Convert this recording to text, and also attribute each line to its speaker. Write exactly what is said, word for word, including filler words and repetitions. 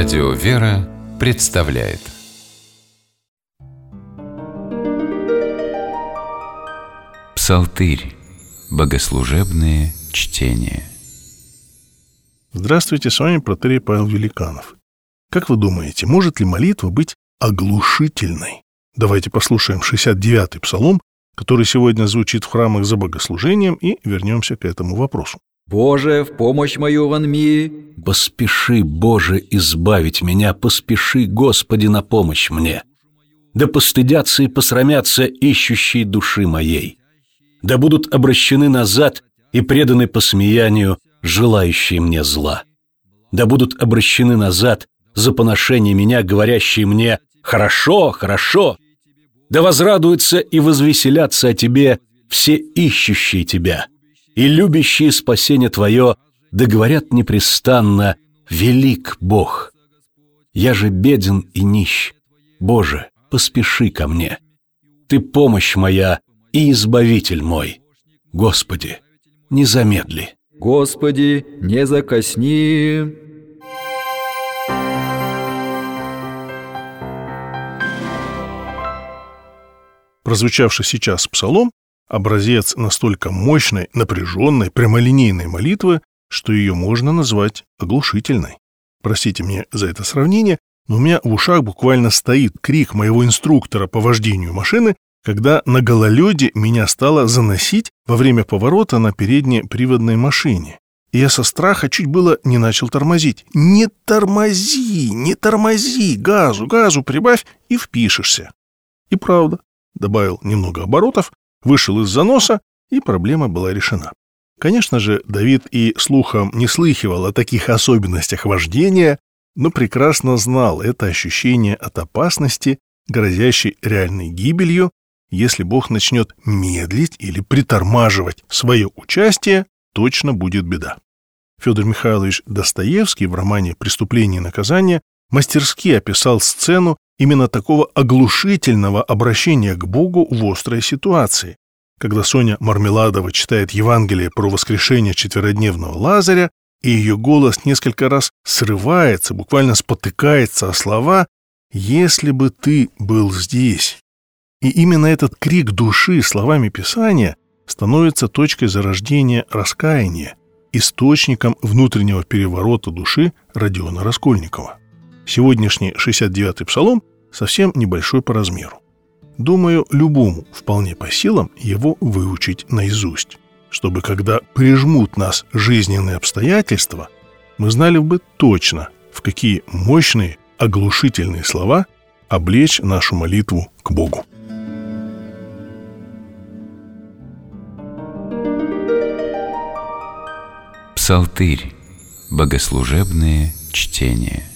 Speaker 1: Радио «Вера» представляет Псалтырь. Богослужебные чтения.
Speaker 2: Здравствуйте, с вами протоиерей Павел Великанов. Как вы думаете, может ли молитва быть оглушительной? Давайте послушаем шестьдесят девятый псалом, который сегодня звучит в храмах за богослужением, и вернемся к этому вопросу.
Speaker 3: «Боже, в помощь мою вонми!»
Speaker 4: «Поспеши, Боже, избавить меня, поспеши, Господи, на помощь мне! Да постыдятся и посрамятся ищущие души моей! Да будут обращены назад и преданы посмеянию желающие мне зла! Да будут обращены назад за поношение меня, говорящие мне: хорошо, хорошо! Да возрадуются и возвеселятся о Тебе все ищущие Тебя, и любящие спасение Твое, да говорят непрестанно: велик Бог! Я же беден и нищ, Боже, поспеши ко мне! Ты помощь моя и избавитель мой, Господи, не замедли!»
Speaker 3: «Господи, не закосни!»
Speaker 2: Прозвучавший сейчас псалом – образец настолько мощной, напряженной, прямолинейной молитвы, что ее можно назвать оглушительной. Простите мне за это сравнение, но у меня в ушах буквально стоит крик моего инструктора по вождению машины, когда на гололеде меня стало заносить во время поворота на переднеприводной машине. И я со страха чуть было не начал тормозить. «Не тормози, не тормози, газу, газу прибавь, и впишешься». И правда, добавил немного оборотов, вышел из заноса, и проблема была решена. Конечно же, Давид и слухом не слыхивал о таких особенностях вождения, но прекрасно знал это ощущение от опасности, грозящей реальной гибелью, если Бог начнет медлить или притормаживать свое участие, точно будет беда. Федор Михайлович Достоевский в романе «Преступление и наказание» мастерски описал сцену именно такого оглушительного обращения к Богу в острой ситуации, когда Соня Мармеладова читает Евангелие про воскрешение четверодневного Лазаря, и ее голос несколько раз срывается, буквально спотыкается о слова «если бы ты был здесь». И именно этот крик души словами Писания становится точкой зарождения раскаяния, источником внутреннего переворота души Родиона Раскольникова. Сегодняшний шестьдесят девятый псалом совсем небольшой по размеру. Думаю, любому вполне по силам его выучить наизусть, чтобы, когда прижмут нас жизненные обстоятельства, мы знали бы точно, в какие мощные, оглушительные слова облечь нашу молитву к Богу.
Speaker 1: Псалтырь. Богослужебные чтения.